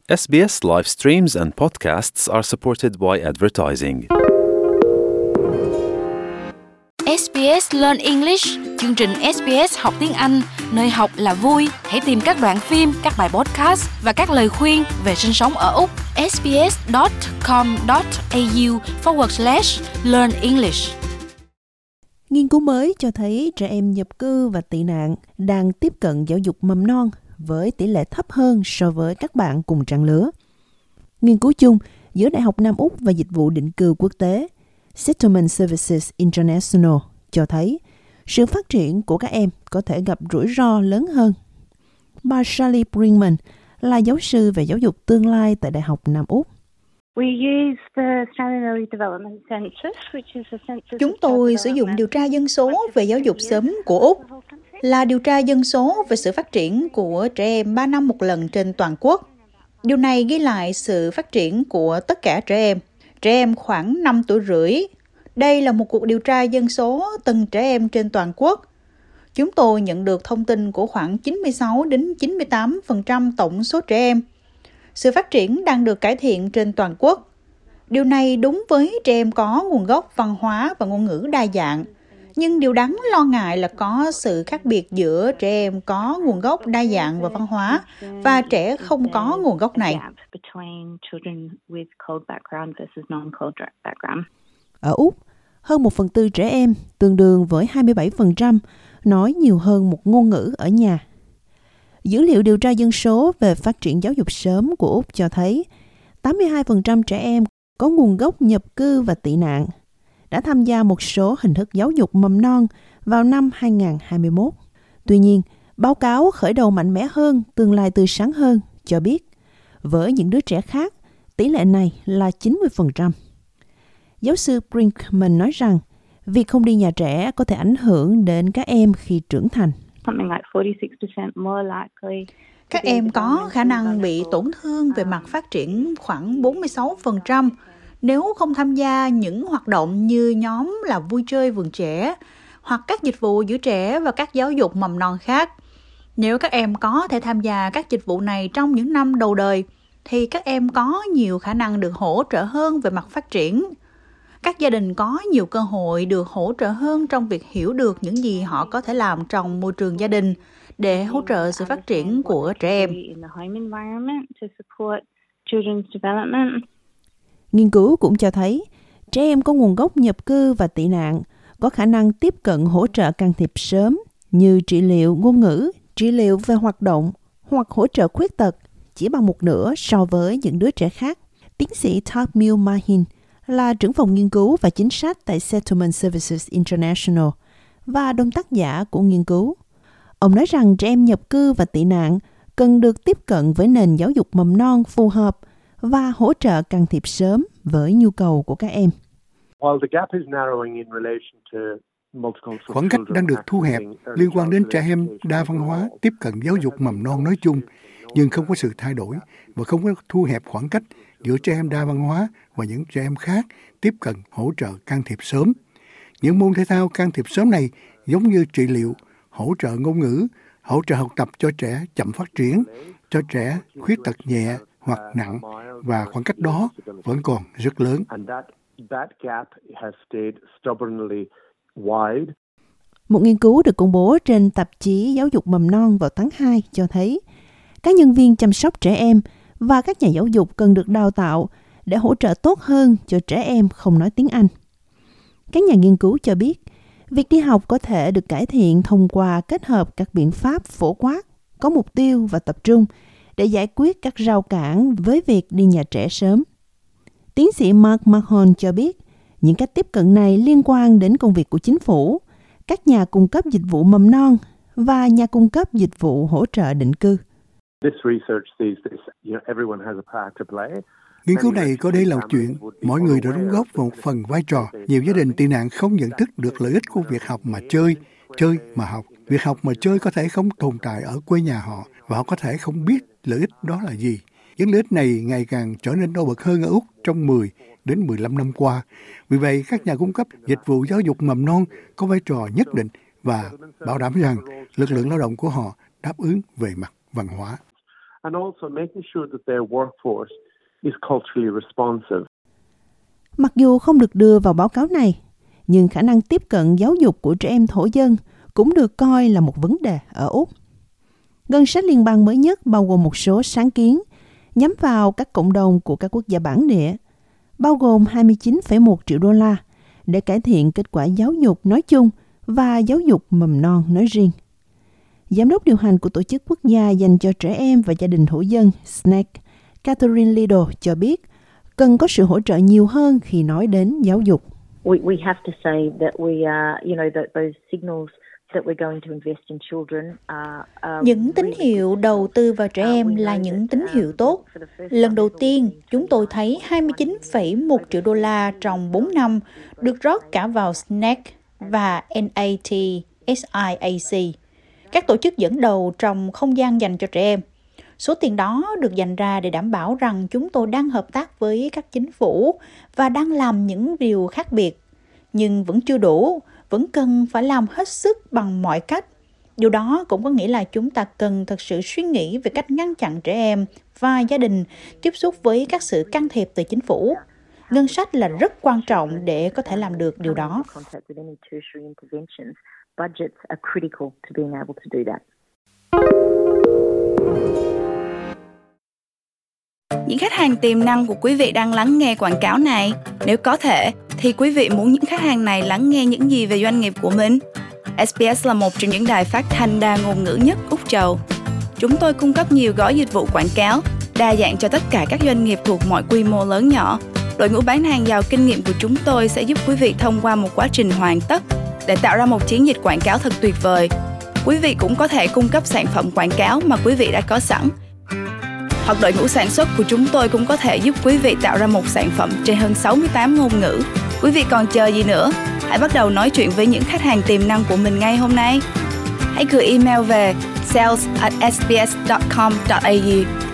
SBS live streams and podcasts are supported by advertising. SBS Learn English, chương trình SBS học tiếng Anh, nơi học là vui. Hãy tìm các đoạn phim, các bài podcast và các lời khuyên về sinh sống ở Úc. sbs.com.au/learn English. Nghiên cứu mới cho thấy trẻ em nhập cư và tị nạn đang tiếp cận giáo dục mầm non với tỷ lệ thấp hơn so với các bạn cùng trang lứa. Nghiên cứu chung giữa Đại học Nam Úc và Dịch vụ định cư quốc tế Settlement Services International cho thấy sự phát triển của các em có thể gặp rủi ro lớn hơn. Bà Sally Brinkman là giáo sư về giáo dục tương lai tại Đại học Nam Úc. Chúng tôi sử dụng điều tra dân số về giáo dục sớm của Úc, là điều tra dân số về sự phát triển của trẻ em 3 năm một lần trên toàn quốc. Điều này ghi lại sự phát triển của tất cả trẻ em khoảng 5 tuổi rưỡi. Đây là một cuộc điều tra dân số từng trẻ em trên toàn quốc. Chúng tôi nhận được thông tin của khoảng 96 đến 98% tổng số trẻ em. Sự phát triển đang được cải thiện trên toàn quốc. Điều này đúng với trẻ em có nguồn gốc văn hóa và ngôn ngữ đa dạng. Nhưng điều đáng lo ngại là có sự khác biệt giữa trẻ em có nguồn gốc đa dạng và văn hóa và trẻ không có nguồn gốc này. Ở Úc, hơn 1/4 trẻ em, tương đương với 27%, nói nhiều hơn một ngôn ngữ ở nhà. Dữ liệu điều tra dân số về phát triển giáo dục sớm của Úc cho thấy 82% trẻ em có nguồn gốc nhập cư và tị nạn đã tham gia một số hình thức giáo dục mầm non vào năm 2021. Tuy nhiên, báo cáo khởi đầu mạnh mẽ hơn, tương lai tươi sáng hơn cho biết, với những đứa trẻ khác, tỷ lệ này là 90%. Giáo sư Brinkman nói rằng, việc không đi nhà trẻ có thể ảnh hưởng đến các em khi trưởng thành. Các em có khả năng bị tổn thương về mặt phát triển khoảng 46% nếu không tham gia những hoạt động như nhóm là vui chơi vườn trẻ hoặc các dịch vụ giữ trẻ và các giáo dục mầm non khác. Nếu các em có thể tham gia các dịch vụ này trong những năm đầu đời, thì các em có nhiều khả năng được hỗ trợ hơn về mặt phát triển. Các gia đình có nhiều cơ hội được hỗ trợ hơn trong việc hiểu được những gì họ có thể làm trong môi trường gia đình để hỗ trợ sự phát triển của trẻ em. Nghiên cứu cũng cho thấy trẻ em có nguồn gốc nhập cư và tị nạn có khả năng tiếp cận hỗ trợ can thiệp sớm như trị liệu ngôn ngữ, trị liệu về hoạt động hoặc hỗ trợ khuyết tật chỉ bằng một nửa so với những đứa trẻ khác. Tiến sĩ Tamil Mahin là trưởng phòng nghiên cứu và chính sách tại Settlement Services International và đồng tác giả của nghiên cứu. Ông nói rằng trẻ em nhập cư và tị nạn cần được tiếp cận với nền giáo dục mầm non phù hợp và hỗ trợ can thiệp sớm với nhu cầu của các em. Khoảng cách đang được thu hẹp liên quan đến trẻ em đa văn hóa tiếp cận giáo dục mầm non nói chung, nhưng không có sự thay đổi và không có thu hẹp khoảng cách giữa trẻ em đa văn hóa và những trẻ em khác tiếp cận hỗ trợ can thiệp sớm. Những môn thể thao can thiệp sớm này giống như trị liệu, hỗ trợ ngôn ngữ, hỗ trợ học tập cho trẻ chậm phát triển, cho trẻ khuyết tật nhẹ hoặc nặng, và khoảng cách đó vẫn còn rất lớn. Một nghiên cứu được công bố trên tạp chí Giáo dục mầm non vào tháng 2 cho thấy các nhân viên chăm sóc trẻ em và các nhà giáo dục cần được đào tạo để hỗ trợ tốt hơn cho trẻ em không nói tiếng Anh. Các nhà nghiên cứu cho biết, việc đi học có thể được cải thiện thông qua kết hợp các biện pháp phổ quát, có mục tiêu và tập trung để giải quyết các rào cản với việc đi nhà trẻ sớm. Tiến sĩ Mark Mahon cho biết, những cách tiếp cận này liên quan đến công việc của chính phủ, các nhà cung cấp dịch vụ mầm non và nhà cung cấp dịch vụ hỗ trợ định cư. Nghiên cứu này có đây là một chuyện, mọi người đã đóng góp vào một phần vai trò. Nhiều gia đình tị nạn không nhận thức được lợi ích của việc học mà chơi mà học. Việc học mà chơi có thể không tồn tại ở quê nhà họ, và họ có thể không biết lợi ích đó là gì. Những lợi ích này ngày càng trở nên nổi bật hơn ở Úc trong 10 đến 15 năm qua. Vì vậy, các nhà cung cấp dịch vụ giáo dục mầm non có vai trò nhất định và bảo đảm rằng lực lượng lao động của họ đáp ứng về mặt văn hóa. and also making sure that their workforce is culturally responsive. Mặc dù không được đưa vào báo cáo này, nhưng khả năng tiếp cận giáo dục của trẻ em thổ dân cũng được coi là một vấn đề ở Úc. Ngân sách liên bang mới nhất bao gồm một số sáng kiến nhắm vào các cộng đồng của các quốc gia bản địa, bao gồm 29,1 triệu đô la để cải thiện kết quả giáo dục nói chung và giáo dục mầm non nói riêng. Giám đốc điều hành của Tổ chức Quốc gia dành cho trẻ em và gia đình thổ dân SNAC, Catherine Liddle cho biết cần có sự hỗ trợ nhiều hơn khi nói đến giáo dục. We have to say that we are, that those signals that we're going to invest in children are những tín hiệu đầu tư vào trẻ em là những tín hiệu tốt. Lần đầu tiên, chúng tôi thấy 29,1 triệu đô la trong 4 năm được rót cả vào SNAC và NATSIAC, các tổ chức dẫn đầu trong không gian dành cho trẻ em. Số tiền đó được dành ra để đảm bảo rằng chúng tôi đang hợp tác với các chính phủ và đang làm những điều khác biệt. Nhưng vẫn chưa đủ, vẫn cần phải làm hết sức bằng mọi cách. Điều đó cũng có nghĩa là chúng ta cần thật sự suy nghĩ về cách ngăn chặn trẻ em và gia đình tiếp xúc với các sự can thiệp từ chính phủ. Ngân sách là rất quan trọng để có thể làm được điều đó. Những khách hàng tiềm năng của quý vị đang lắng nghe quảng cáo này, nếu có thể, thì quý vị muốn những khách hàng này lắng nghe những gì về doanh nghiệp của mình? SBS là một trong những đài phát thanh đa ngôn ngữ nhất Úc Châu. Chúng tôi cung cấp nhiều gói dịch vụ quảng cáo, đa dạng cho tất cả các doanh nghiệp thuộc mọi quy mô lớn nhỏ. Đội ngũ bán hàng giàu kinh nghiệm của chúng tôi sẽ giúp quý vị thông qua một quá trình hoàn tất để tạo ra một chiến dịch quảng cáo thật tuyệt vời. Quý vị cũng có thể cung cấp sản phẩm quảng cáo mà quý vị đã có sẵn. Hoặc đội ngũ sản xuất của chúng tôi cũng có thể giúp quý vị tạo ra một sản phẩm trên hơn 68 ngôn ngữ. Quý vị còn chờ gì nữa? Hãy bắt đầu nói chuyện với những khách hàng tiềm năng của mình ngay hôm nay. Hãy gửi email về sales@sbs.com.au